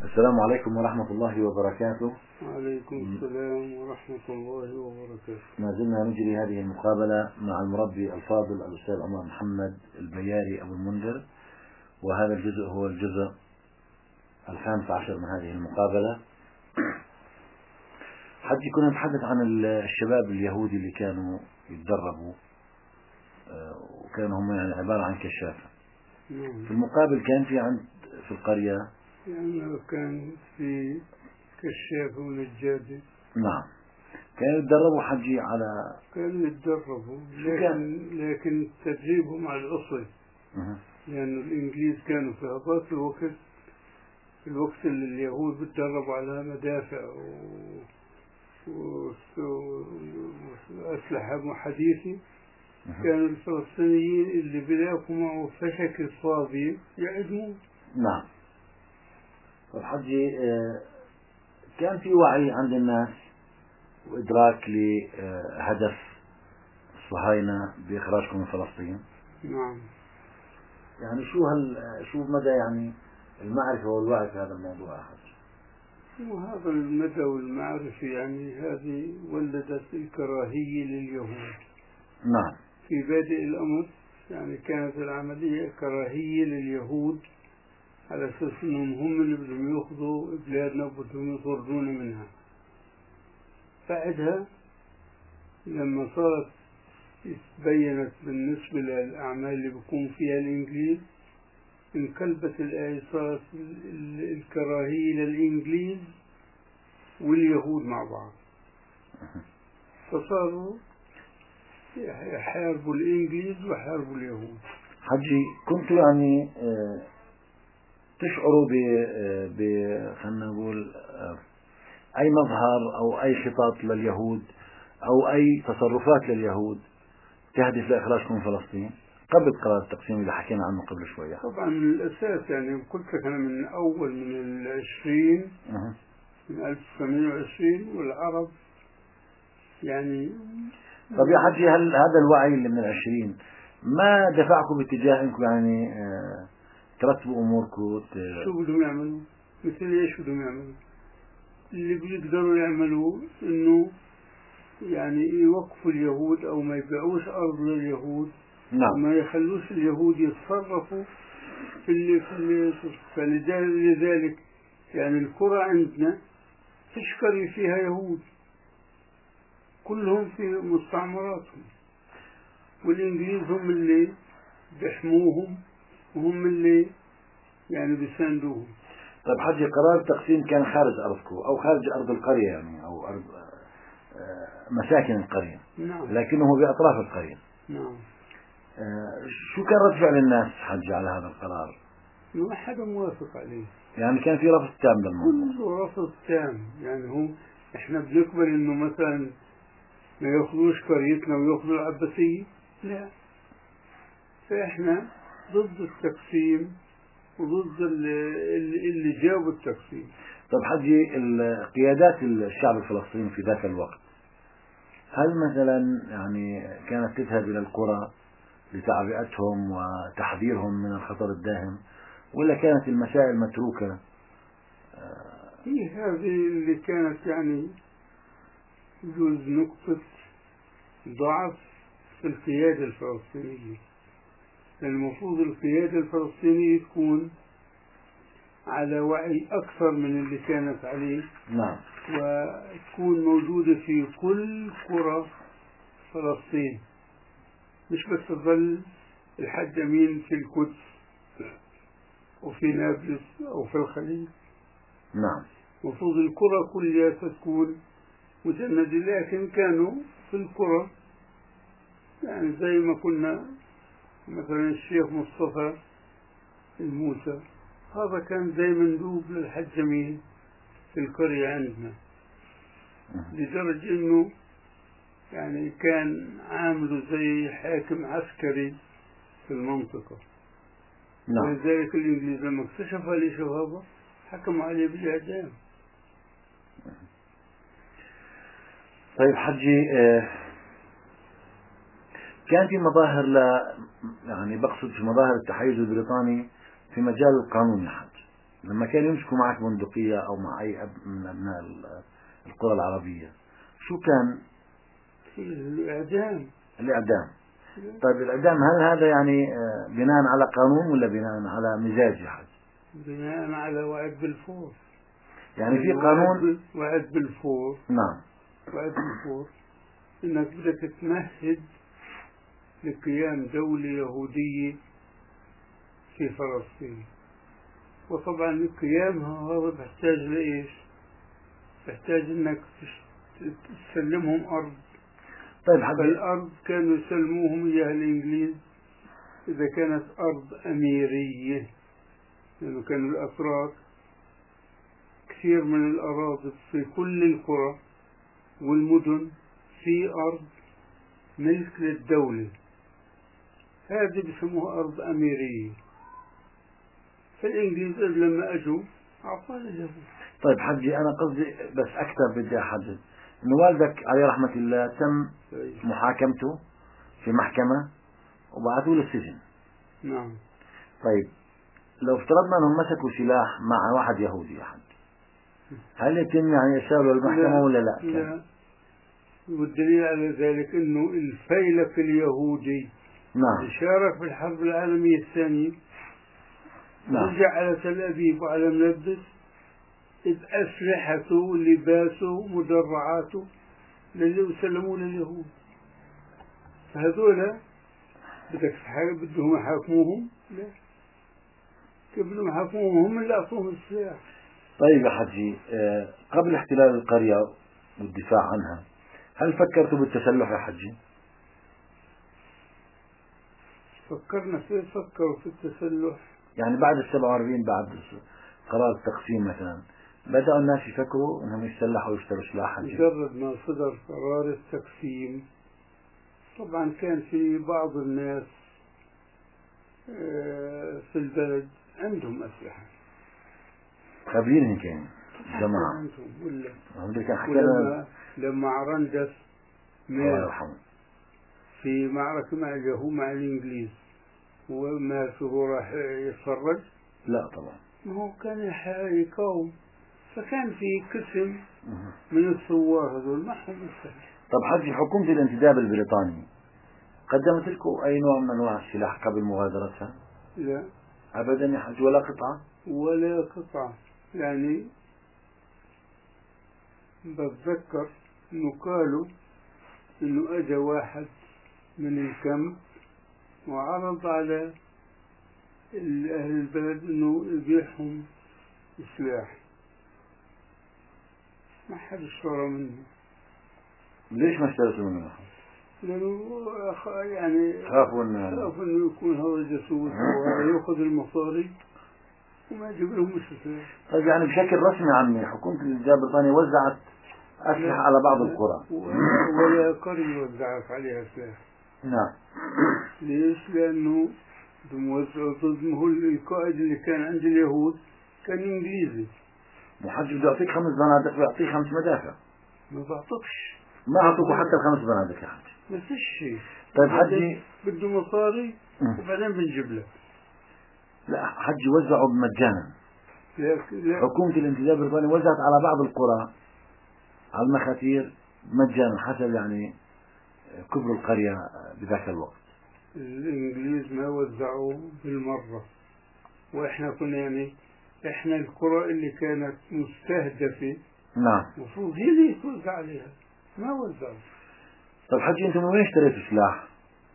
السلام عليكم ورحمة الله وبركاته. وعليكم السلام ورحمة الله وبركاته. ما زلنا نجري هذه المقابلة مع المربي الفاضل الأستاذ عمر محمد البياري أبو المنذر، وهذا الجزء هو الجزء 15 من هذه المقابلة. حجي كنا نتحدث عن الشباب اليهودي اللي كانوا يتدربوا، وكانوا هم يعني عبارة عن كشافة. في المقابل كان في القرية يعني كان في كشاف ونجاد. نعم، كانوا يتدربوا حجي كانوا يتدربوا، لكن تدريبهم على الأصل، لأن الإنجليز كانوا في هذاك الوقت اللي اليهود بتدربوا على مدافع وأسلحة حديثة. كانوا الفلسطينيين اللي بيلاقوا معه فشك فاضي يعدموا. نعم. الحجي كان في وعي عند الناس وإدراك لهدف الصهاينة بإخراجكم من فلسطين. نعم. يعني شو مدى يعني المعرفة والوعي في هذا الموضوع يا حج؟ وهذا المدى والمعرفة يعني هذه ولدت الكراهية لليهود. نعم. في بادئ الأمر يعني كانت العملية كراهية لليهود، على أساس أنهم هم اللي بدهم يأخذوا بلادنا وبدهم يطردونا منها. بعدها لما صارت بينت بالنسبة للأعمال اللي بيقوم فيها الإنجليز، انقلبت الآية، صارت الكراهية للإنجليز واليهود مع بعض، فصاروا يحاربوا الإنجليز ويحاربوا اليهود. حجي كنتوا يعني تشعروا خلينا نقول أي مظهر أو أي خطط لليهود أو أي تصرفات لليهود تهدف لإخراجكم من فلسطين قبل قرار التقسيم اللي حكينا عنه قبل شوية؟ طبعا من الأساس يعني قلت لك أنا من أول من 20 من 1920 والعرب يعني. طب يا حجي، هل هذا الوعي اللي من 20 ما دفعكم باتجاه انكم يعني ترتبوا اموركم؟ شو بدهم يعملوا؟ مثل ايش بدهم يعملوا؟ اللي بيقدروا يعملوه انه يعني يوقفوا اليهود او ما يبيعوش ارض لليهود. نعم. وما يخلوش اليهود يتصرفوا فلذلك يعني القرى عندنا فيش قرية فيها يهود، كلهم في مستعمراتهم، والإنجليز هم اللي بيحموهم وهم اللي يعني بيساندوهم. طيب حجي، قرار التقسيم كان خارج أرضكم أو خارج أرض القرية يعني، أو أرض مساكن القرية. نعم. لكنه بأطراف القرية. نعم. شو كان رد فعل الناس حجي على هذا القرار؟ ما حدا موافق عليه، يعني كان في رفض تام للموضوع. كله رفض تام. يعني هم احنا بنقبل انه مثلا ما ياخذوش قريتنا وياخذوا العباسية؟ لا. فاحنا ضد التقسيم وضد اللي جابوا التقسيم. طب حجي، قيادات الشعب الفلسطيني في ذاك الوقت هل مثلا يعني كانت تذهب إلى القرى لتعبئتهم وتحذيرهم من الخطر الداهم، ولا كانت المسائل متروكة؟ هي هذه اللي كانت يعني يجوز نقطة ضعف في القيادة الفلسطينية. المفروض القيادة الفلسطينية تكون على وعي أكثر من اللي كانت عليه. نعم. وتكون موجودة في كل قرى فلسطين، مش بس تظل الحد أمين في القدس وفي نابلس أو في الخليج. نعم. المفروض القرى كلها تكون مجندة، لكن كانوا في القرى يعني زي ما كنا مثلا الشيخ مصطفى الموسى، هذا كان زي مندوب للحج أمين في القرية عندنا، لدرجة انه يعني كان عامله زي حاكم عسكري في المنطقة. نعم. ولذلك الإنجليز لما اكتشفوا لي هذا حكموا عليه بالإعدام. طيب حجي، كان في مظاهر يعني بقصد في مظاهر التحيز البريطاني في مجال القانون يا حج. لما كانوا يمسكوا معك بندقية أو مع أي أب من أبناء القرى العربية شو كان؟ الإعدام. الإعدام. طيب الإعدام هل هذا يعني بناء على قانون ولا بناء على مزاج يا حاج؟ بناء على وعد بالفور. يعني في قانون وعد بالفور. نعم. وعد بالفور إنك بدك تمهد لقيام دولة يهودية في فلسطين، وطبعا قيامها هذا بيحتاج لإيش؟ بيحتاج إنك تسلمهم أرض. طيب حد فالأرض كانوا يسلموهم إياها الإنجليز إذا كانت أرض أميرية، لأنه كانوا الأتراك كثير من الأراضي في كل القرى والمدن في أرض ملك للدولة، هذه بسموها أرض أميرية. فالإنجليز لما أجوا أعطاها اليهود. طيب حجي أنا قصدي بس أكثر بدي أحدد إنه والدك عليه رحمة الله تم محاكمته في محكمة وبعثوه للسجن. نعم. طيب لو افترضنا أنهم مسكوا سلاح مع واحد يهودي يا حج، هل يتم يعني إرساله للمحكمة ولا لا؟ لا. والدليل على ذلك أنه الفيلق اليهودي نعم شارك في الحرب العالمية الثانية، نعم. رجع على تل أبيب وعلى ملبس إذ أسلحته لباسه مدرعاته وسلموه لليهود. فهذولا بدهم يحاكموهم؟ لا، كيف بدهم يحاكموهم؟ هم اللي أعطوهم السلاح. طيب يا حجي قبل احتلال القرية والدفاع عنها هل فكرتوا بالتسلح يا حجي؟ فكرنا فكروا في التسلح. يعني بعد 47 بعد قرار التقسيم مثلا بدأوا الناس يفكروا انهم يتسلحوا ويشتروا سلاح حجي؟ مجرد ما صدر قرار التقسيم طبعا كان في بعض الناس في البلد عندهم أسلحة. خبيرين كان جماعة عندهم ولا لما عرندس الله يرحمه في معركة مع اليهود مع الإنجليز وما هو راح يتفرج؟ لا طبعا، ما هو كان يقاوم، فكان في قسم من الثوار هذول معهم السلاح. طب حجي حكومة الانتداب البريطاني قدمت لكم أي نوع من أنواع السلاح قبل مغادرتها؟ لا أبدا يا حج، ولا قطعة؟ ولا قطعة. يعني بتذكر إنه قالوا إنه أجا واحد من الكامب وعرض على أهل البلد إنه يبيعهم سلاح، ما حد اشترى منه. ليش ما اشتريتوا منه؟ لأنه يعني خافوا إنه يكون هذا جاسوس ويأخذ المصاري وما يجيب لهم السلاح. طيب يعني بشكل رسمي عمي حكومة الانتداب البريطانية وزعت أسلحة على بعض القرى ولا قرية وزعت عليها سلاح. نعم. ليش؟ لأنه موزعوا ضد القائد اللي كان عند اليهود كان إنجليزي. محجب بده يعطيك 5 بنادق بيعطيك 5 مدافع. ما بعطيكش، ما أعطوكوا حتى ال5 بنادق يا حجي. ما فيش شيء. طيب حجي بده مصاري وبعدين بنجيب لك. لا حجي وزعوا مجانا. لا. حكومة الانتداب البريطاني وزعت على بعض القرى على المخاتير مجانا حسب يعني كبر القرية بذاك الوقت. الإنجليز ما وزعوا بالمرة، وإحنا كنا يعني إحنا القرى اللي كانت مستهدفة نعم المفروض هي اللي توزع عليها، ما وزعوا. طب حجي أنتم من وين اشتريتوا سلاح؟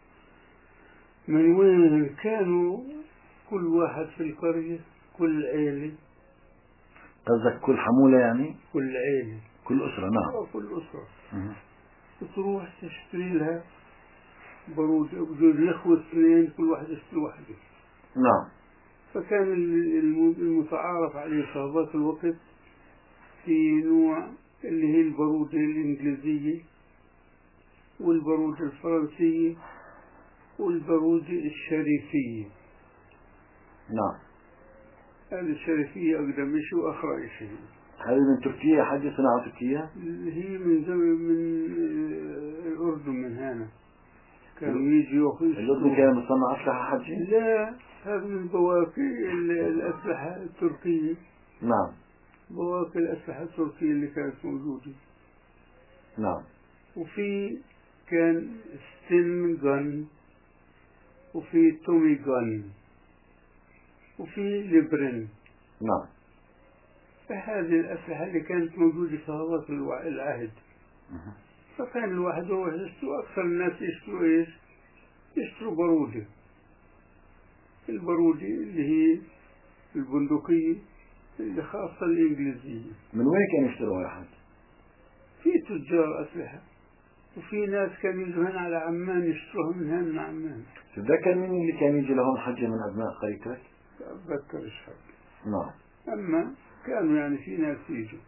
من وين؟ كانوا كل واحد في القرية، كل عيلة. قصدك كل حمولة يعني؟ كل عيلة، كل أسرة. نعم كل أسرة تروح تشتري لها بارود، الأخوة 2 كل واحد يشتري واحدة. نعم. فكان المتعارف عليه في هذاك الوقت في نوع اللي هي البارودة الإنجليزية والبارودة الفرنسية والبارودة الشريفية. نعم. هذه الشريفية أقدم شيء وأخرى شيء. هذه من تركيا حجي، صناعة تركيا؟ هي من الأردن، من هنا. كانوا يجوا الأردن كان مصنع أسلحة حجي؟ لا، هذا من بواقي الأسلحة التركية. نعم. بواقي الأسلحة التركية اللي كانت موجودة. نعم. وفي كان ستين جن، وفي تومي جن، وفي ليبرن. نعم. فهذه الأسلحة اللي كانت موجودة في هذا العهد. فكان الواحد يروح يشتري، أكثر الناس يشتروا إيش؟ يشتروا بارودة. البارودة اللي هي البندقية اللي خاصة الإنجليزية. من وين كانوا يشتروها يا حاج؟ في تجار أسلحة، وفي ناس كانوا يجوا هنا على عمان يشتروها من هنا من عمان. تتذكر مين اللي كان يجي لهون حجة من أبناء قريتك؟ أتذكر الشهر. نعم. أما كانوا يعني في ناس يجوا.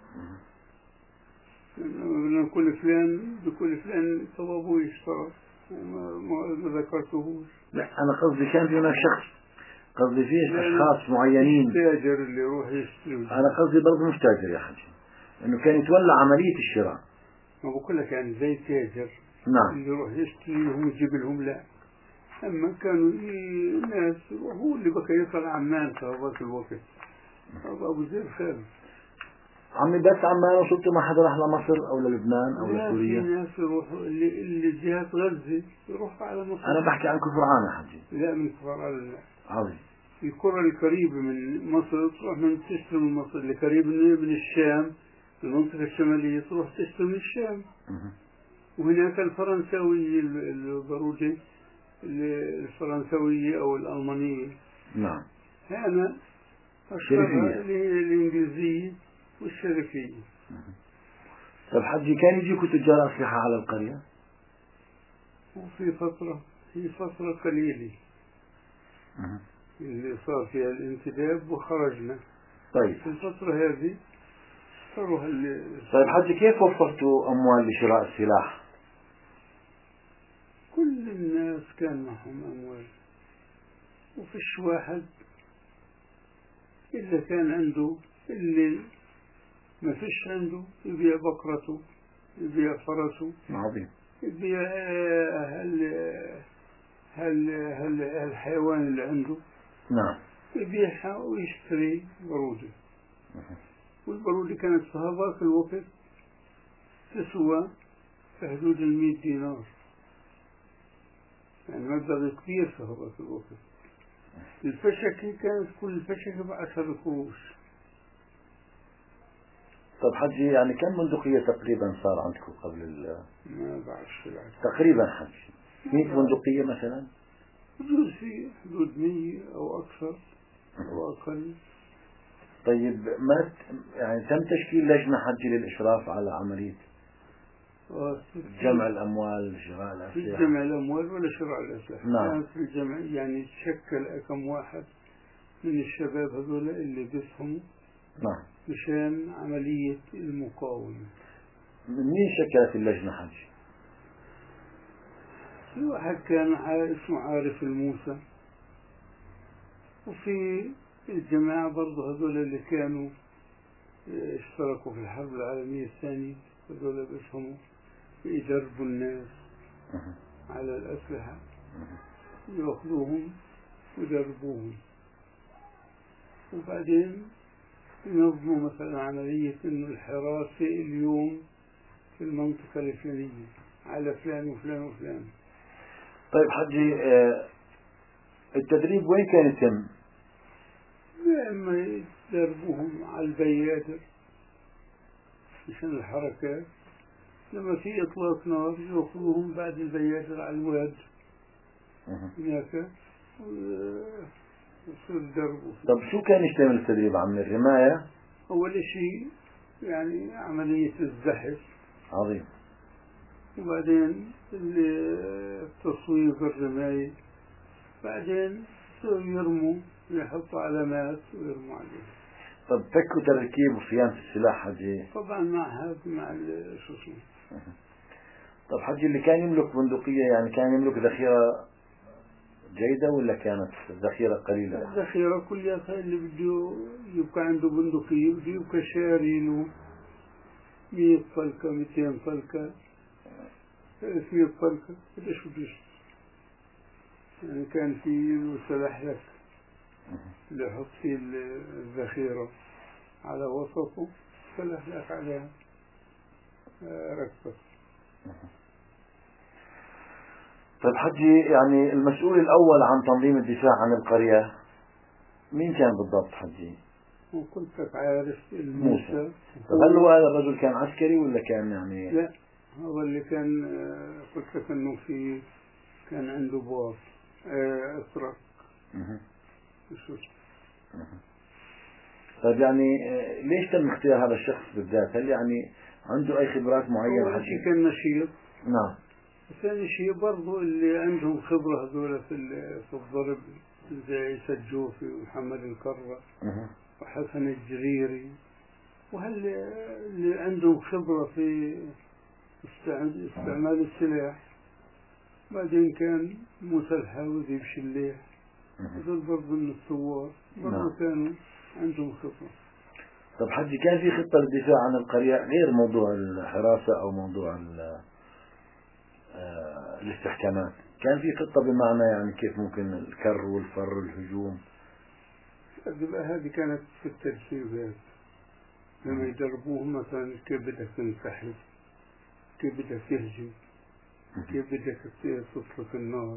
لأن كل فلان بكل فلان طلبوا يشترى وما ذكرتهوش. لا أنا قصدي كان في هناك شخص، قصدي فيه أشخاص معينين. التاجر اللي يروح يشتري. أنا قصدي برضه مش تاجر يا حاج، إنه كان يتولى عملية الشراء. ما بقول لك يعني زي التاجر. نعم. اللي يروح يشتري لهم يجيب لهم، لا. أما كانوا الناس هو اللي بقى يطلع عمان في هذاك الوقت. هذا أبو زيد خالد. عمي بس عمان وصلت ما حدا راح لمصر أو للبنان أو لا، لسوريا؟ في ناس يروحوا اللي جهة غزة يروحوا على مصر. أنا بحكي عن كفرعان يا حجي. لا، من كفرعان لا. عظيم. القرى القريبة من مصر تروح من تشتري من مصر، اللي قريب من الشام المنطقة الشمالية تروح تشتري من الشام. وهناك الفرنساوية البارودة الفرنساوية أو الألمانية. نعم. هنا الشريفية الإنجليزية والشريفية. طب حجي كان يجيكوا تجار أسلحة على القرية؟ وفي فترة قليلة اللي صار فيها الانتداب وخرجنا. طيب. في الفترة هذه صاروا طيب حجي كيف وفرتوا أموال لشراء السلاح؟ كل الناس كان معهم أموال، وفيش واحد إلا كان عنده، اللي ما فيش عنده يبيع بقرته، يبيع فرسه. عظيم. يبيع الحيوان اللي عنده. نعم. يبيعها ويشتري برودة. والبرودة كانت في هذاك الوقت تسوى في حدود 100 دينار، يعني مبلغ كبير في هذاك الوقت. الفشكة كانت كل فشكة ب10 قروش. طب حجي يعني كم بندقية تقريبا صار عندكم قبل ما بعرفش تقريبا حجي 100 بندقية مثلا؟ بجوز في حدود 100 أو أكثر أو أقل. طيب ما يعني تم تشكيل لجنة حجي للإشراف على عملية جمع الأموال شراء الأسلحة؟ في جمع الأموال ولا شراء الأسلحة؟ نعم. كانت في الجمع يعني تشكل كم واحد من الشباب هذول اللي بيفهموا. نعم. مشان عملية المقاومة. مين شكلت اللجنة حجي؟ في واحد كان اسمه عارف الموسى، وفي الجماعة برضه هذول اللي كانوا اشتركوا في الحرب العالمية الثانية، هذول بيفهموا يدربوا الناس على الأسلحة، يأخذوهم ويدربوهم، وبعدين ينظموا مثلا عملية إنه الحراسة اليوم في المنطقة الفلانية على فلان وفلان وفلان. طيب حجي التدريب وين كان يتم؟ يا إما يدربوهم على البيادر مشان الحركات، لما في إطلاق نار يأخذوهم بعد البيادر على الواد هناك ويصير يدربوا. طب شو كان يشتمل التدريب عم الرماية؟ أول شيء يعني عملية الزحف. عظيم. وبعدين التصويب الرماية، بعدين يرموا يحطوا علامات ويرموا عليها. طب فكوا تركيب وصيانة السلاح حجي؟ طبعا مع هذا مع شو اسمه. طب حجي اللي كان يملك بندقية يعني كان يملك ذخيرة جيدة ولا كانت ذخيرة قليلة؟ الذخيرة كلها اللي بده يبقى عنده بندقية بده يبقى شاري له 100 فلكة 200 فلكة 300 طلقة قديش بديش. يعني كان في سلاح لك اللي يحط فيه الذخيرة على وسطه، سلاح لك عليها ركبة. طيب حجي، يعني المسؤول الأول عن تنظيم الدفاع عن القرية مين كان بالضبط حجي؟ وكنت عارف موسى. طب هل هو هذا الرجل كان عسكري ولا كان يعني؟ لا، هو اللي كان قلت لك انه في كان عنده باص ازرق. طيب يعني ليش تم اختيار هذا الشخص بالذات؟ هل يعني عنده أي خبرات معينة أول حجي؟ شيء كان نشيط. نعم. ثاني شيء برضو اللي عندهم خبرة هذول في الضرب، زي سجوفي ومحمد الكرة وحسن الجريري، وهل اللي عندهم خبرة في استعمال السلاح. بعدين كان موسى الحاوذي بشليح، هذول برضو من الثوار، برضو كانوا عندهم خبرة. طب حجي، كان في خطة للدفاع عن القرية غير موضوع الحراسة أو موضوع الاستحكامات؟ كان في خطة بمعنى يعني كيف ممكن الكر والفر والهجوم؟ هذه كانت في التدريبات لما يدربوهم، مثلا كيف بدك تنسحب، كيف بدك تهجم، كيف بدك تطلق النار.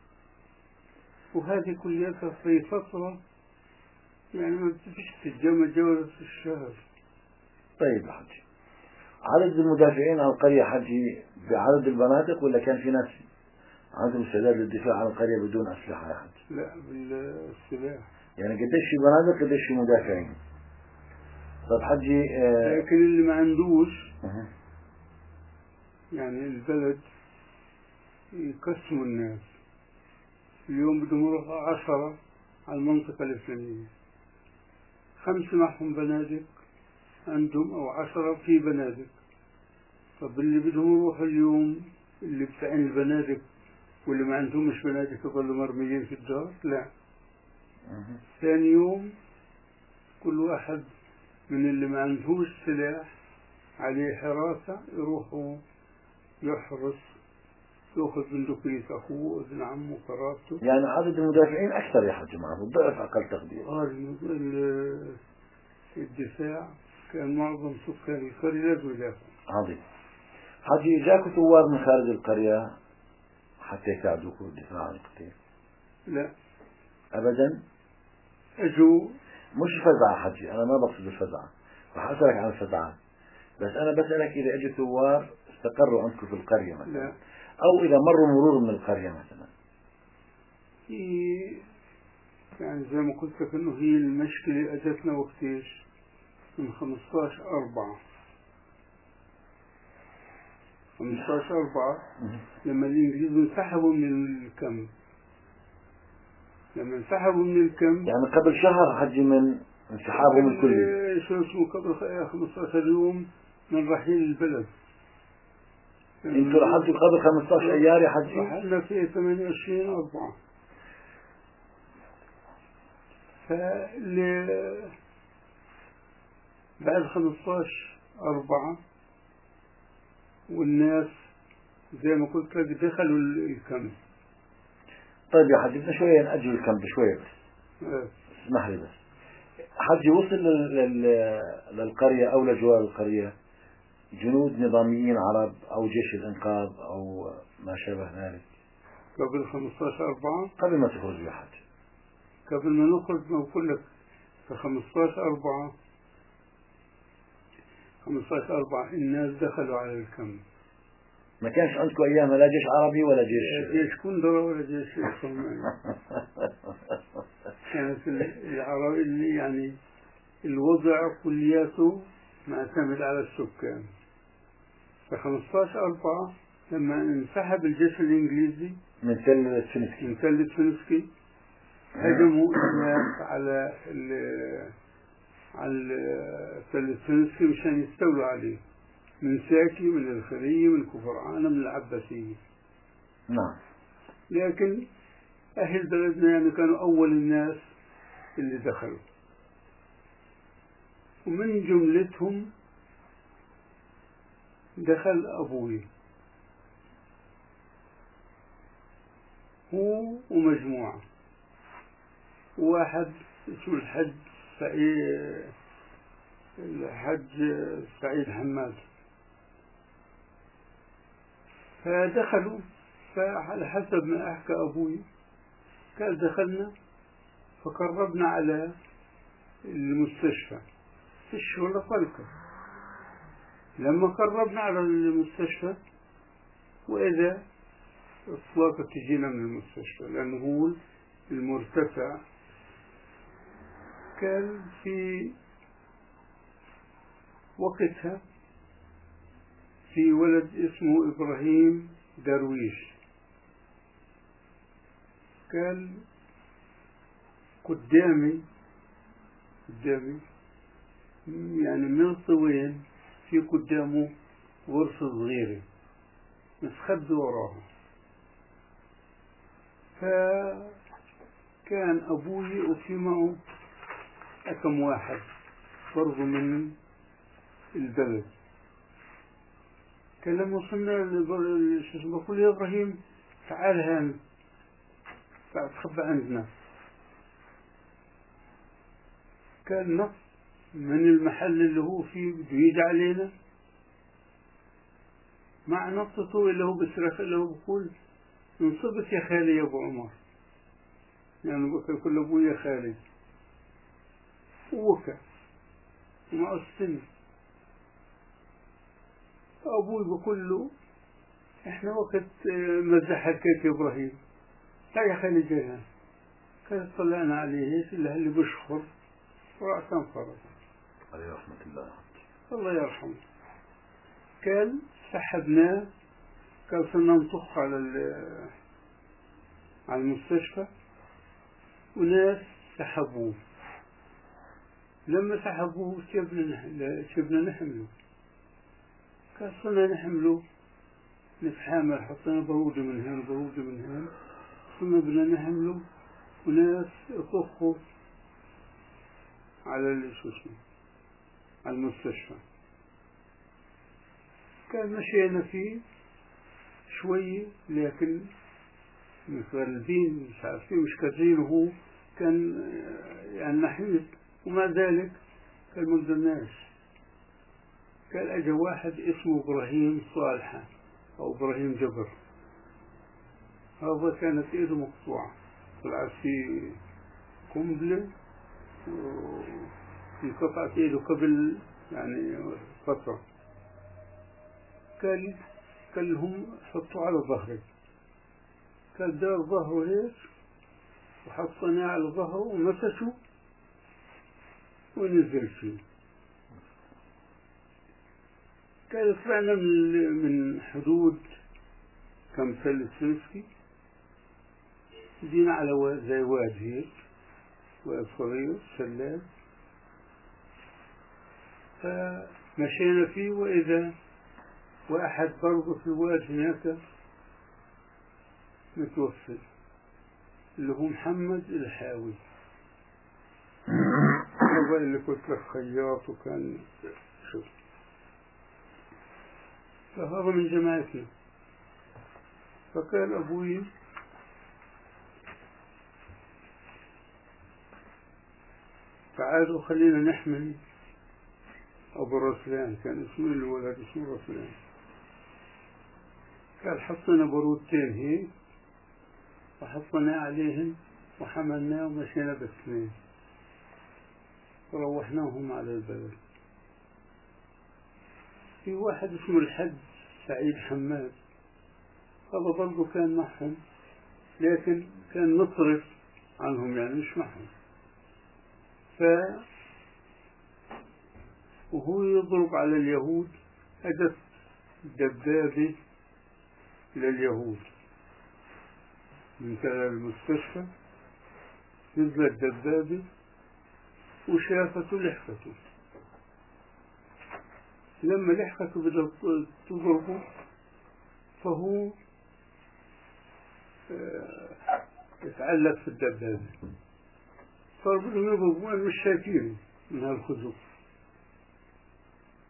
وهذه كلها في فترة يعني ما بتفيش تتجمع جولة الشهر. طيب يا حجي، عدد المدافعين عن القرية حجي بعدد البنادق ولا كان في ناس عندهم استعداد للدفاع عن القرية بدون أسلحة يا حجي؟ لا، بالسلاح. يعني قديش في بنادق قديش في مدافعين؟ طيب حجي لكن اللي ما عندوش يعني البلد يقسموا الناس. اليوم بدهم يروحوا 10 على المنطقة الفلانية، 5 معهم بنادق عندهم أو 10 في بنادق. طب اللي بدهم يروحوا اليوم اللي بتاعين البنادق واللي ما عندهمش بنادق يضلوا مرميين في الدار؟ لا. ثاني يوم كل واحد من اللي ما عندهوش سلاح عليه حراسة يروحوا يحرس، يأخذ بندقية أخوه ابن عمه قرابته. يعني عدد المدافعين أكثر يا حجي، معه الضعف أقل تقدير. الدفاع كان معظم سكان القرية لازم يدافعوا. عظيم. حجي، جاكوا ثوار من خارج القرية حتى يساعدوكم بالدفاع عن القتيل؟ لا أبدا. أجوا مش فزعة حجي، أنا ما بقصد الفزعة، رح أسألك عن الفزعة، بس أنا بسألك إذا أجوا ثوار استقروا عندكم في القرية مثلا. لا. أو إذا مروا مرور من القرية مثلا. يعني زي ما قلت لك إنه هي المشكلة أجتنا وقت إيش؟ من 15/4 لما الإنجليز انسحبوا من الكامب. لما انسحبوا من الكامب يعني قبل شهر حجي من انسحابهم الكلي. شو اسمه قبل 15 يوم من رحيل البلد. انتوا رحلتوا قبل 15 ايار يا حجي؟ رحلنا في 28/4. بعد 15/4 والناس زي ما قلت لك دخلوا الكامب. طيب يا حجي، بدنا شوية نأجل الكامب شوية بس. اسمح لي بس. حجي، وصل للقرية أو لجوار القرية جنود نظاميين عرب أو جيش الإنقاذ أو ما شابه ذلك قبل 15/4؟ قبل ما تخرجوا يا حجي. قبل ما نخرج ما بقول لك في 15/4 الناس دخلوا على الكامب. ما كانش عندكم أيامها لا جيش عربي ولا جيش كندرة ولا جيش صومالي. كانت العربي اللي يعني الوضع كلياته معتمد على السكان. في 15/4 لما انسحب الجيش الإنجليزي من تل فينسكي هجموا الناس على تل فينسكي مشان يستولوا عليه، من ساكي، من الخلية، من كفرعانة، من العباسية. نعم. لكن أهل بلدنا يعني كانوا أول الناس اللي دخلوا، ومن جملتهم دخل أبوي هو ومجموعة، واحد اسمه الحج سعيد حماد. فدخلوا، فعلى حسب ما أحكى أبوي قال دخلنا فقربنا على المستشفى فيش ولا طلقة. لما قربنا على المستشفى وإذا إطلاقة تجينا من المستشفى، لأنه هو المرتفع. كان في وقتها في ولد اسمه إبراهيم درويش، كان قدامي يعني من طوين، في قدامه غرفة صغيرة متخبي وراها. فكان أبوي وفي معه كم واحد برضو من البلد. كان لما وصلنا بقول يا إبراهيم تعال هان، تعال تخبى عندنا. كان نط من المحل اللي هو فيه بده يجي علينا، مع نطته اللي هو بصرخ اللي هو بقول انصبت يا خالي يا أبو عمر، يعني بكى كل أبوي يا خالي، ووكى ومع السن. أبوي بقول له إحنا وقت مزح الكيك يا إبراهيم، تعال يا خالي جينا. كان طلعنا عليه اللي بشخر ورأسا انفرد عليه رحمة الله، الله يرحمه. كان سحبناه، كان صرنا نطخ على المستشفى، وناس سحبوه. لما سحبوه شبنا نحمله، كان صرنا نحمله نتحامل، حطينا برودة من هنا وبرودة من هنا، صرنا بدنا نحمله، وناس يطخوا على على المستشفى. كان مشينا فيه شوية، لكن متغلبين مش عارفين مش كاترين، وهو كان يعني نحيف، ومع ذلك كان مقدرناش. كان أجا واحد اسمه إبراهيم صالحة أو إبراهيم جبر، هذا كانت إيده مقطوعة، طلعت في قنبلة في قطعة إيده قبل يعني فترة. قال لهم حطوا على ظهري، قال دار ظهره هيك وحطناه على ظهره ومسسه ونزل فيه. قال طلعنا من حدود كمثل السنسكي، جينا على زي واد هيك، واد صغير سلاب، فمشينا فيه، وإذا واحد برضه في الواد هناك متوفي اللي هو محمد الحاوي، هو اللي كنت لك خياط وكان شو. فهذا من جماعتنا. فقال أبوي تعالوا خلينا نحمل أبو رسلان، كان اسمه الولد اسمه رسلان. قال حطينا برودتين هيك وحطينا عليهن وحملناه ومشينا باثنين وروحناهم على البلد. في واحد اسمه الحج سعيد حماد، هذا برضه كان معهم، لكن كان مصرف عنهم يعني مش معهم. وهو يضرب على اليهود، أجت دبابة لليهود من المستشفى، نزلت دبابة وشافته لحقته. لما لحقته بدأت تضربه، فهو يتعلق في الدبابة، صار بدهم يضربوا مش شايفينه من هالخزوق.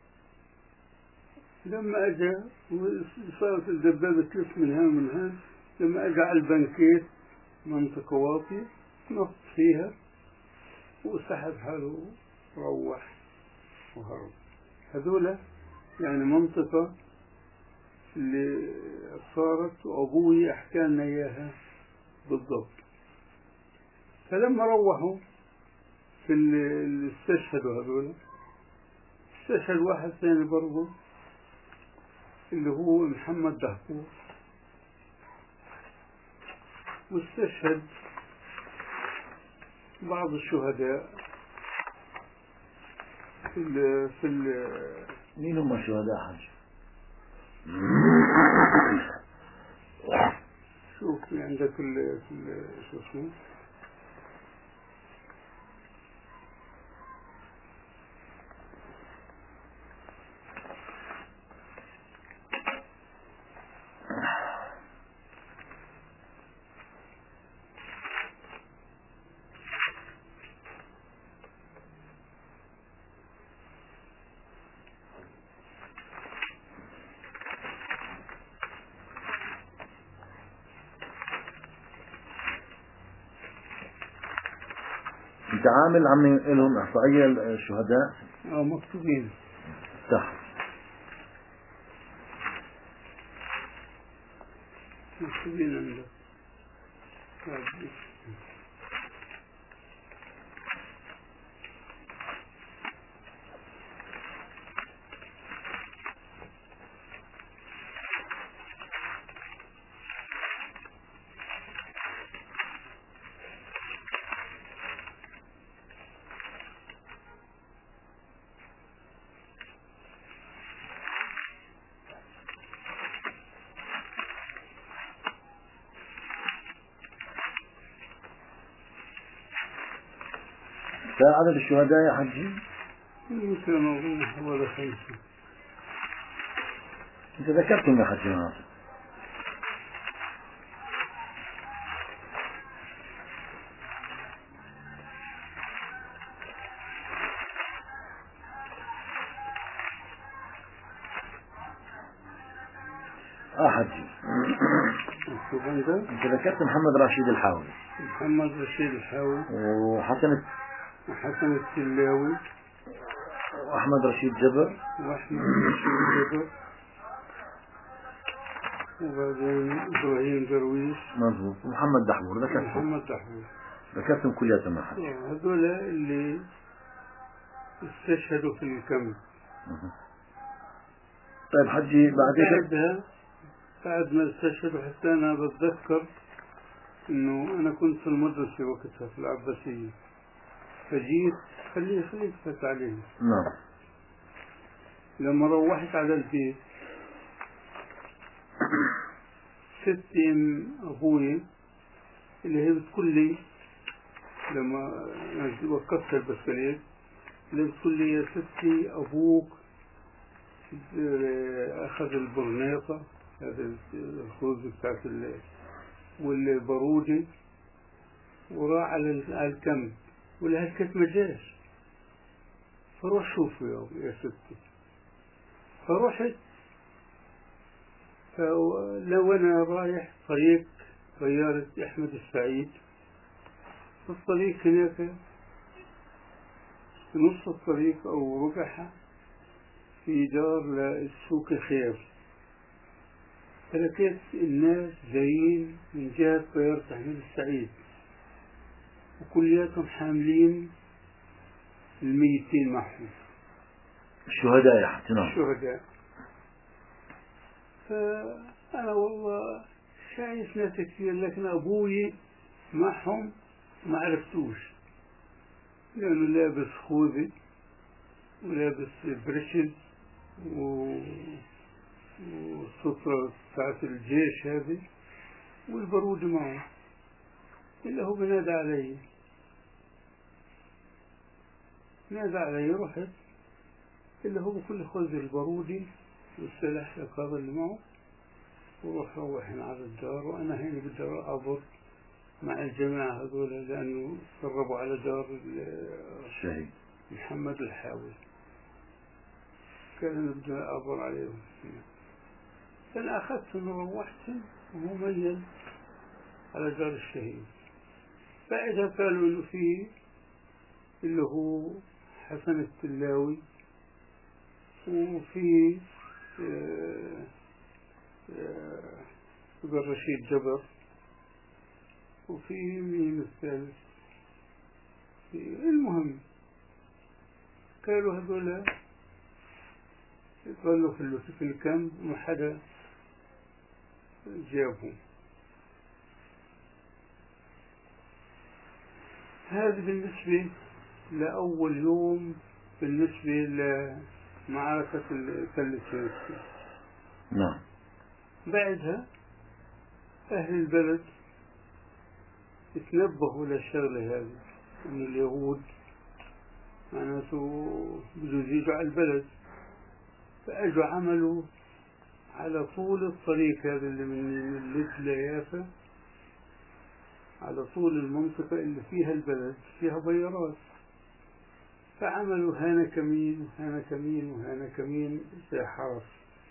لما أجا وصارت الدبابة تلف من هان ومن هان، لما أجى على البنكيت منطقة واطية نط فيها وسحب حاله وروح وهرب. هذولا يعني منطقة اللي صارت وأبوي أحكى لنا إياها بالضبط. فلما روحوا في اللي استشهدوا هذولا، استشهد واحد ثاني برضه اللي هو محمد دهبور، واستشهد بعض الشهداء في مين هم الشهداء حج؟ شوف عندك شو اسمه انت عامل لهم احصائيه الشهداء؟ مكتوبين صح، مكتوبين عندك. عدد الشهداء يا حجي يمكن أظن حوالي 5. انت ذكرتهم يا حجي ناصر. حجي انت ذكرت محمد رشيد الحاوي، محمد رشيد الحاوي وحسن السلاوي واحمد رشيد جبر وبعدين ابراهيم درويش. مظبوط. محمد دحبور ذكرتهم كلياتهم يا حجي. هذول اللي استشهدوا في الكامب. طيب حجي بعد ما استشهدوا، حتى أنا بتذكر إنه أنا كنت في المدرسة وقتها في العباسية، فجيت خليك فت عليه. نعم. لما روحت على البيت ستي أبوي اللي هي بتقول لي لما وقفت البسكليت، اللي بتقول لي يا ستي أبوك أخذ البرنيطة، هذا الخوذ بتاعت والبارودي، وراح على الكامب ولهالكت ما جاش، فروح شوفوا يا ستي. فرحت، لو أنا رايح طريق طيارة أحمد السعيد، في الطريق هناك في نص الطريق أو ربعها في دار للسوق الخير، فلقيت الناس جايين من جهة طيارة أحمد السعيد وكلياتهم حاملين الميتين معهم، الشهداء يا حجي. الشهداء. فأنا والله شايف ناس كثير، لكن أبوي معهم ما عرفتوش، لأنه لابس خوذة ولابس بريشز والسترة بتاعت الجيش هذه والبارود معه، إلا هو بنادى علي رحت، إلا هو بكل خوذ البارودي والسلاح القاضي اللي معه، روحنا على الدار، وأنا هنا بدي أعبر مع الجماعة هذول لأنه قربوا على دار الشهيد محمد الحاوي، كان بدي أعبر عليهم. فأنا أخذت وروحت وهو ميل على دار الشهيد. بعدها قالوا إنه في اللي هو حسن التلاوي، وفي رشيد جبر، وفي مين الثالث، المهم قالوا هذولا ظلوا في الكامب وما حدا جابهم. هذا بالنسبة لأول يوم بالنسبة لمعركة تل سينسكي. نعم. بعدها أهل البلد تنبهوا للشغلة هذه، أن اليهود معناته بدهم يجوا على البلد، فأجوا عملوا على طول الطريق هذا اللي من لد ليافا، على طول المنطقة اللي فيها البلد فيها بيارات، فعملوا هانا كمين وهانا كمين وهانا كمين زي حرس،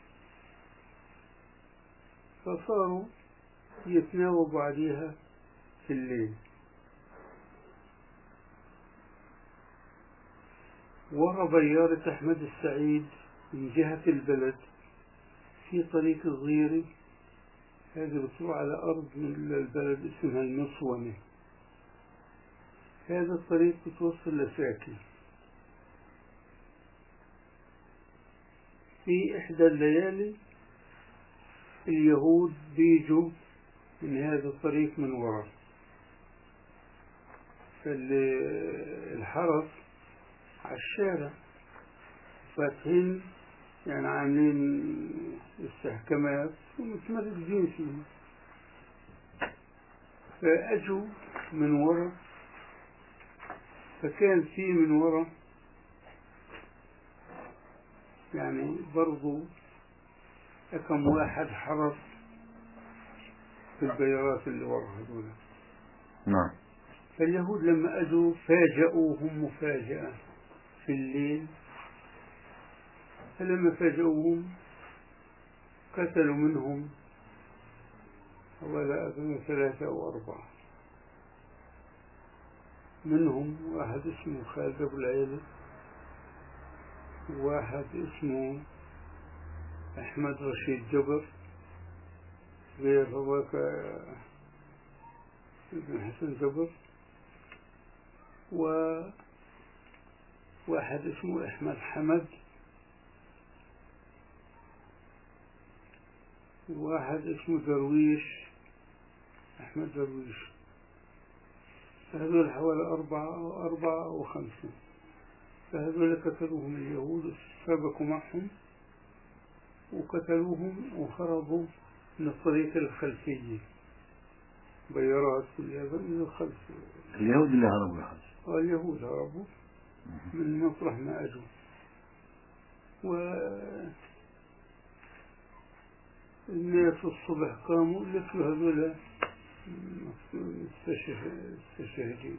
فصاروا يتناوبوا عليها في الليل. ورا بيارة أحمد السعيد من جهة البلد في طريق صغيرة، هذه بتروح على أرض من البلد اسمها المصونة. هذا الطريق بتوصل لساكن. في إحدى الليالي اليهود بيجوا من هذا الطريق من وراء، فالحرس على الشارع فاتحين يعني عاملين استحكامات ومتمركزين فيه، فأجوا من وراء، فكان في من وراء يعني برضو كم واحد حرس في البيارات اللي وراء هذول. نعم. فاليهود لما أجوا فاجأوهم مفاجأة في الليل، فلما فاجأوهم قتلوا منهم حوالي أظن 3 أو 4. منهم واحد اسمه خالد أبو العيلة، وواحد اسمه أحمد رشيد جبر، غير هواك ابن حسن جبر، وواحد اسمه أحمد حمد، وواحد اسمه درويش أحمد درويش. فهذول حوالي 4 أو 5. فهذول قتلوهم اليهود، سبقوا معهم وقتلوهم وهربوا من الطريق الخلفية، بيارات كلها من الخلف. اليهود اللي هربوا يا حاج؟ اليهود هربوا من مطرح ما أجوا. والناس الصبح قاموا لقوا هذول مستشهدين.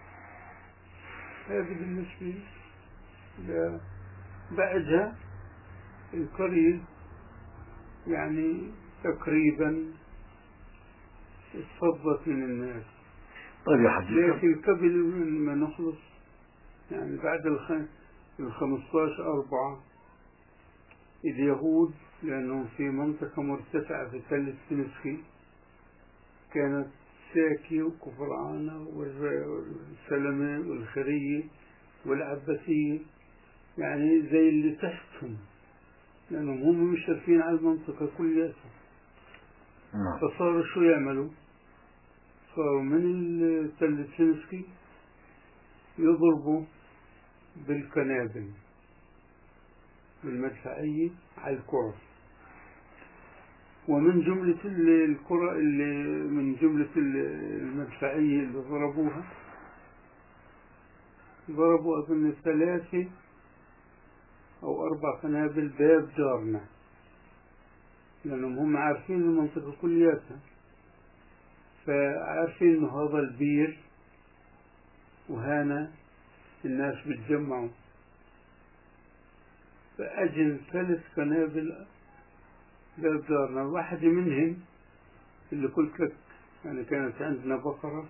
هذا بالنسبة بعدها القرية يعني تقريبا اتصفت من الناس. طيب يا حاج، لكن قبل ما نخلص يعني بعد 15/4 اليهود، لأنهم في منطقة مرتفعة في تل سينسكي، كانت ساكي وكفرعانة والسلمة والخرية والعباسية يعني زي اللي تحتهم، لأنهم هم مشرفين على المنطقة كلها. فصاروا شو يعملوا؟ صاروا من تل سينسكي يضربوا بالقنابل بالمدفعية على القرى، ومن جملة القرى اللي من جملة المدفعية اللي ضربوا أظن 3 أو 4 قنابل باب جارنا، لأنهم هم عارفين المنطقة كلياتها، فعارفين إنه هذا البير وهنا الناس بتجمعوا، فأجن 3 قنابل باب دارنا. واحدة منهم اللي قلت لك يعني كانت عندنا بقرة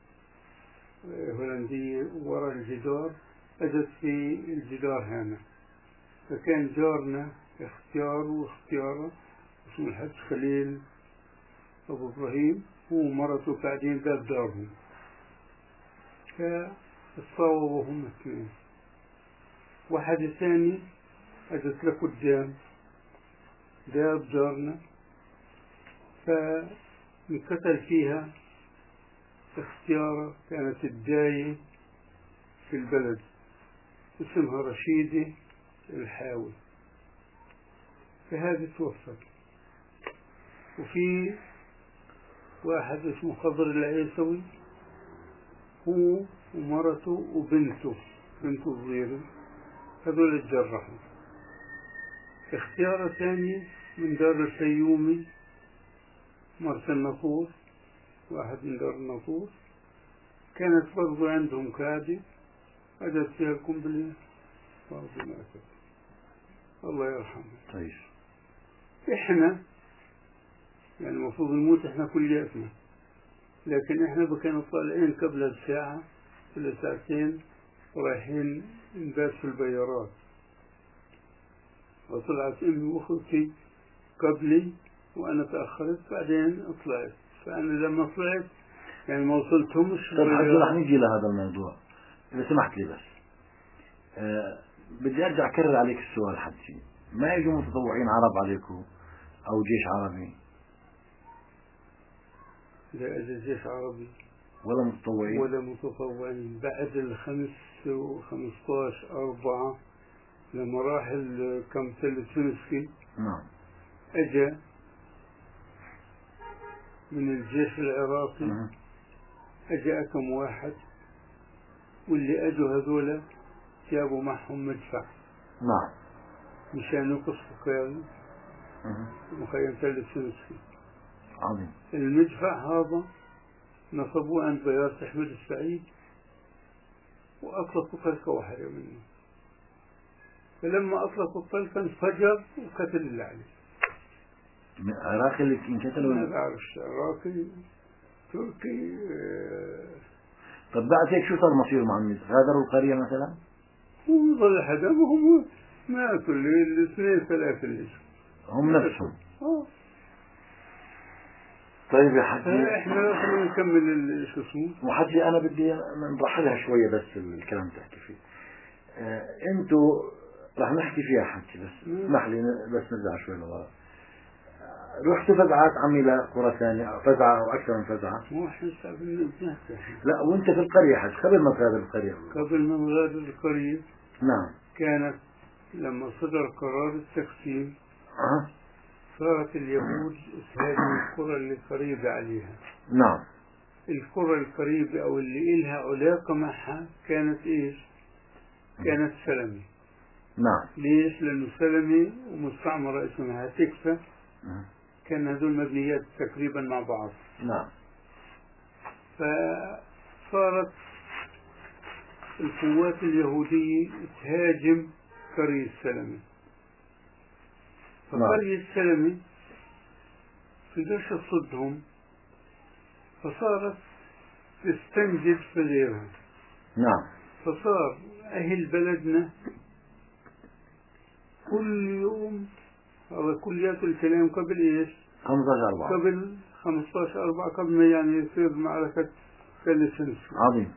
هولندية وراء الجدار، أجت في الجدار هنا، فكان جارنا واختياره اسمه الحاج خليل أبو إبراهيم، هو ومرته قاعدين باب دارهم، فاتصاوبوا هم اثنين. واحد ثاني أجت لقدام باب دارنا، فانقتل فيها اختيارة كانت الداية في البلد اسمها رشيدة الحاوي، فهذه توفت. وفي واحد اسمه خضر العيسوي، هو ومرته وبنته صغيرة، هذول اتجرحوا. اختيارة ثانية من دار الفيومي، مرسى الناطور، واحد من دار الناطور، كانت برضو عندهم كادة، أجت فيها القنبلة برضو ماتت، الله يرحمه. طيب إحنا يعني المفروض نموت إحنا كلياتنا، لكن إحنا كنا طالعين قبل بساعة ولا ساعتين رايحين نبات في البيارات، وطلعت أمي وأختي قبلي وأنا تأخرت، بعدين طلعت. فأنا لما طلعت يعني ما وصلتهمش. طيب حجي رح نيجي لهذا الموضوع إذا سمحت لي، بس بدي أرجع أكرر عليك السؤال. حجي، ما يجوا متطوعين عرب عليكم أو جيش عربي؟ لا أجل جيش عربي ولا متطوعين؟ ولا متطوعين. بعد 15/4 لما راح الكمثل التونسي، نعم، أجا من الجيش العراقي، أجا كم واحد، واللي أجوا هذولا جابوا معهم مدفع. نعم، مشان يقصفوا كانوا مخيم تل التونسي. عظيم. المدفع هذا نصبوه عند بيار أحمد السعيد وأطلقوا طلقة واحدة منه، فلما أطلقوا الطلقة انفجر وقتل اللي عليه. عراقي اللي انقتلوا؟ ما بعرف عراقي تركي. طب بعد هيك شو صار مصير مع الناس؟ غادروا القرية مثلا؟ هو ظل حدا وهم ماتوا الاثنين 3 اللي هم نفسهم. طيب يا حجي، احنا لازم نكمل شو اسمه. وحجي انا بدي نرحلها شوية بس الكلام تحكي فيه. انتو رح نحكي فيها حجي، بس اسمح لي بس نرجع شوي لورا. رحتوا فزعات عمي لقرى ثانية، فزعة أو أكثر من فزعة؟ مو حسب. لا، وأنت في القرية حج قبل ما تغادر القرية. قبل ما نغادر القرية نعم، كانت لما صدر قرار التقسيم صارت اليهود تهاجم القرى اللي قريبة عليها. نعم. القرى القريبة أو اللي إلها علاقة معها كانت إيش؟ كانت سلمي. نعم. ليش؟ لأنه سلمي ومستعمرة اسمها تكفى، كان هذول مبنيات تقريبا مع بعض. نعم. فصارت القوات اليهودية تهاجم قرية سلمي، فقرية سلمي تقدرش تصدهم، فصارت تستنجد في غيرها. نعم. فصار أهل بلدنا كل يوم، هذا كليات الكلام قبل إيش؟ 15/4. قبل 15/4، قبل ما يعني يصير معركة تل سنس. عظيم.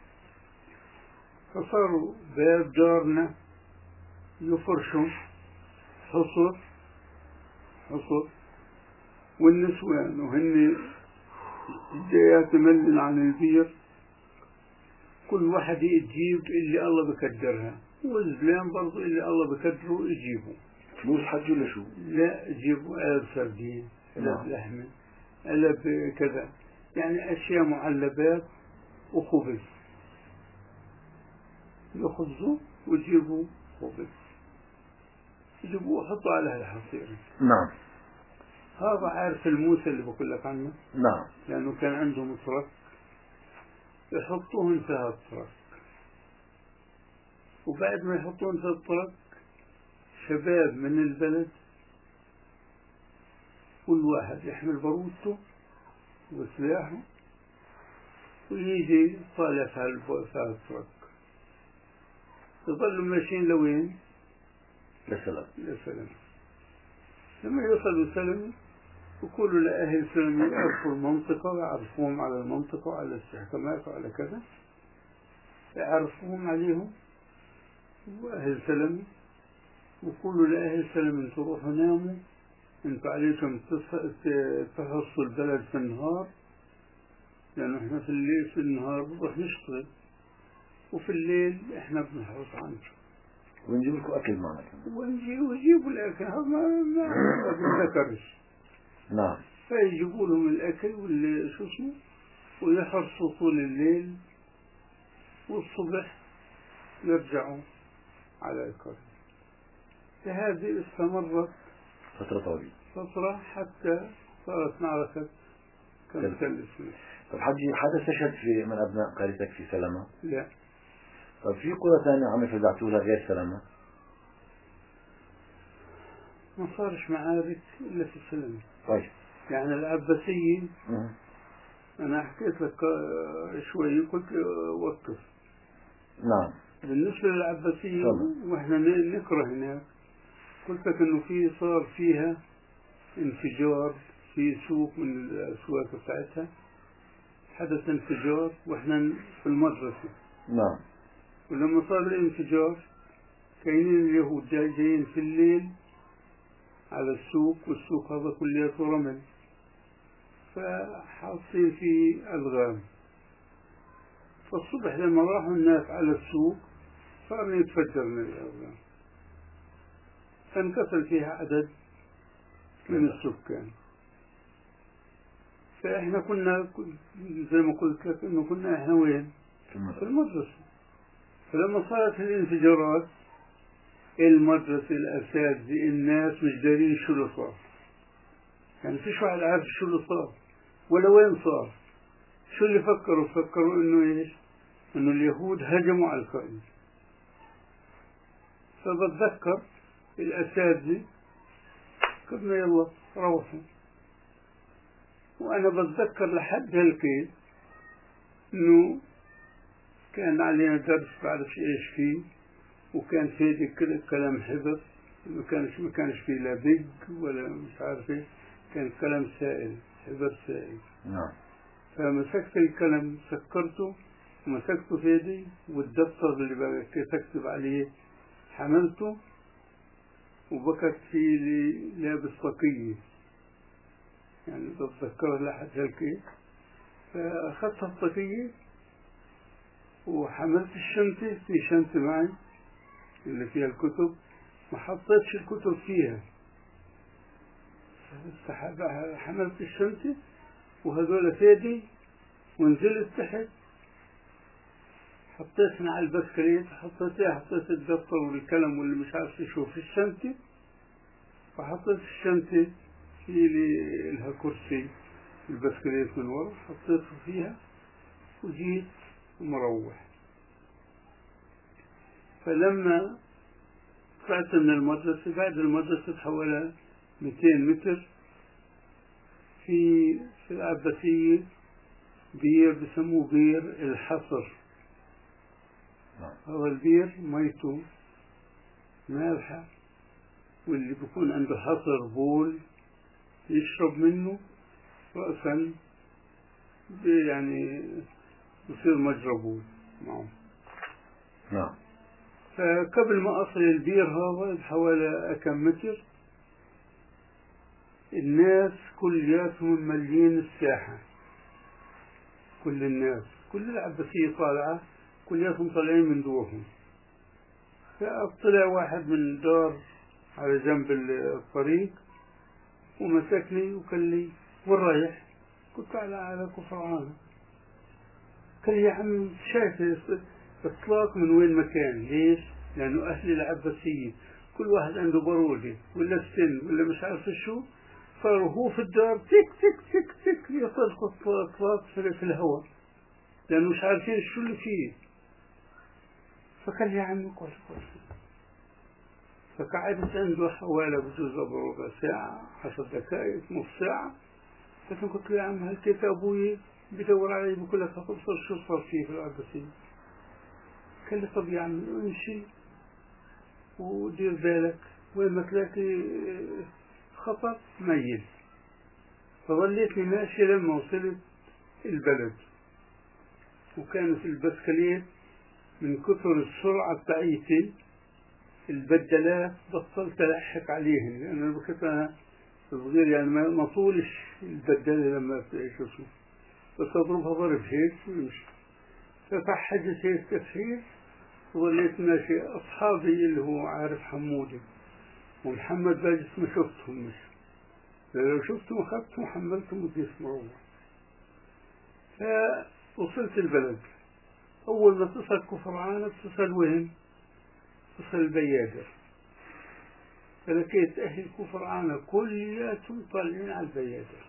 فصاروا باب دارنا يفرشوا حصر والنسوان وهن جايات ملن عن البير، كل واحد يجيب اللي الله بقدرها، والزلام برضو اللي الله بقدره يجيبوا. فلوس حج ولا شو؟ لا، يجيبوا علب سردين، علب لحمة، علب كذا، يعني أشياء معلبات وخبز، يخبزوا ويجيبوا خبز، يجيبوه ويحطوا عليها الحصير. نعم. هذا عارف الموسى اللي بقول لك عنه؟ نعم. لأنه كان عندهم ترك، يحطوه انتهى الترك، وبعد ما يحطوه انتهى الترك شباب من البلد كل واحد يحمل باروته وسلاحه ويجي طالع في الترك، يظلوا ماشيين لوين؟ لسلم. لما يوصلوا سلم يقولوا لأهل سلم يعرفوا المنطقة ويعرفوهم على المنطقة وعلى الاستحكامات وعلى كذا، يعرفوهم عليهم. وأهل سلم ويقولوا لأهل سلم انتوا روحوا ناموا، انتوا عليكم تحصوا البلد في النهار، لأنه احنا في الليل في النهار بنروح نشتغل، وفي الليل احنا بنحرص عنكم ونجيب لكم أكل معنا ويجيبوا الأكل. هذا ما بنذكرش. نعم. فيجيبوا لهم الأكل واللي شو اسمه، ويحرصوا طول الليل، والصبح يرجعوا على القرية. فهذه استمرت فترة حتى صارت معركة كمثال اسمه. طب حجي حدا استشهد في من أبناء قريتك في سلمة؟ لا. طب في قرى ثانية عم يفزعتوا لها غير سلمة؟ ما صارش معارك إلا في سلمة. طيب. يعني العباسية أنا حكيت لك شوي قلت وقف. نعم. بالنسبة للعباسية وإحنا نكره هناك، قلت لك إنه صار فيها انفجار في سوق من الأسواق بتاعتها، حدث انفجار وإحنا في المدرسة. نعم. ولما صار الانفجار كاينين اليهود جايين في الليل على السوق، والسوق هذا كلياته رمل، فحاطين فيه ألغام. فالصبح لما راحوا الناس على السوق صار يتفجر من الألغام، فانقتل فيها عدد من السكان. فإحنا كنا زي ما قلت لك إنه كنا إحنا وين؟ في المدرسة. فلما صارت الانفجارات المدرسة الأساتذة الناس مش دارين شو اللي صار، يعني فيش واحد عارف شو اللي صار ولا وين صار. شو اللي فكروا إنه إيش؟ إنه اليهود هجموا على القرية. فبتذكر الأساتذة قلنا يلا روحوا، وأنا بتذكر لحد هالكيس إنه كان علينا درس بعرفش إيش فيه، وكان في كلام حبر، ما كانش فيه لا بيج ولا مش عارف إيه، كان كلام سائل، حبر سائل. نعم. فمسكت الكلام سكرته ومسكته في يدي، والدفتر اللي كتبت عليه حملته، وبكت فيه لابس طاقية، يعني بتذكر لحد هالكيف. فأخذت الطاقية وحملت الشنطة، في شنطة معي اللي فيها الكتب، ما حطيتش الكتب فيها، حملت الشنطة وهذول في يدي، ونزلت تحت، حطيتنا على البسكليت، حطيت الدفتر والقلم واللي مش عارف شو في الشنطة، وحطيت الشنطة في لها كرسي البسكليت من ورا، حطيته فيها وجيت مروح. فلما طلعت من المدرسة، بعد المدرسة حوالي 200 متر في العباسية بير بسموه بير الحصر. هو البير ميته مالحة، واللي بيكون عنده حصر بول يشرب منه رأسا يعني يصير مجرى بول معه. نعم. فقبل ما أصل البير هذا حوالي كم متر، الناس كلياتهم مليين الساحة، كل الناس، كل العباسية طالعة، كلياتهم طالعين من دورهم. فطلع واحد من دار على جنب الطريق ومسكني وقال لي وين رايح؟ قلت على كفرعانة. قال لي يا عم شايف اطلاق من وين مكان؟ ليش؟ لأنه أهل العباسية كل واحد عنده برودة ولا سن ولا مش عارف شو، صاروا هو في الدار تك تك تك تك يطلقوا اطلاق في الهواء، لأنه مش عارفين شو اللي فيه. فقال لي يا عم كويس. فقعدت عنده حوالي بجوز ربع ساعة، 10 دقائق، نص ساعة، لكن قلت له يا عم هلكيت أبوي بدور علي بقول لك هتبصر شو صار فيه في العباسية. قال لي طب يا عم امشي ودير بالك وين ما تلاقي خطر ميل. فظليتني ماشي لما وصلت البلد، وكانت البسكليت من كثر السرعة بتاعتي البدلات بطلت ألحق عليهن، لأن أنا كنت أنا صغير يعني ما طولش البدلة لما شو اسمه، بس أضربها ضرب هيك ويمشي. فتحجت هيك تفحير وظليت ماشي. أصحابي اللي هو عارف حمودي ومحمد باجس ما شفتهم، مش لو شفتهم أخذتهم وحملتهم ودي يسمعوه. فوصلت البلد، أول ما اتصل كفرعان اتصل وين؟ اتصل البيادر. فلقيت أهل كفرعان كلياتهم طالعين على البيادر.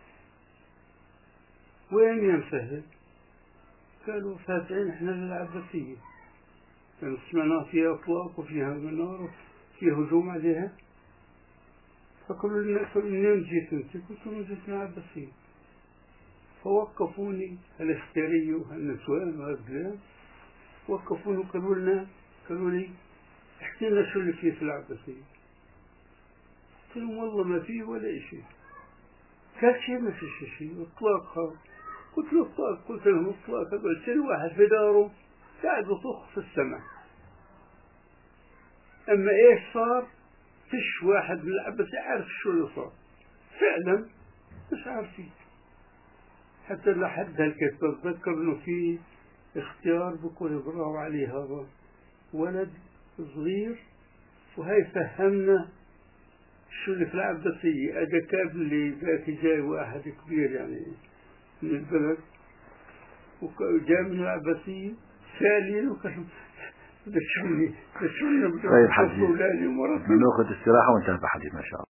وين يا مسهل؟ قالوا فاتحين احنا للعباسية، كانوا سمعنا فيها أطلاق وفيها منار وفيها هجوم عليها. فقالوا لنا منين جيت انت؟ قلت لهم جيت من العباسية. فوقفوني الاختياري وهالنسوان وهالبلاد، وقفوني قالوا لي احكي لنا شو اللي فيه في العباسية. قلت لهم والله ما فيه ولا شيء. قال شيء ما في شيء اطلاق. قلت له اطلاق، قلت لهم اطلاق هذول كل واحد في داره قاعد يطخ في السماء، اما ايش صار فيش واحد من العباسية عارف شو اللي صار فعلا، مش عارفين. حتى لحد هالكيف بتذكر انه في اختيار بكون برافو عليه هذا ولد صغير وهي فهمنا شو اللي في العباسية. اجا كاب اللي ذاتي جاي واحد كبير يعني من البلد وجاء من العباسية سالين وكانوا دشوني طيب حديث ناخذ استراحة ونتابع حديث ما شاء الله.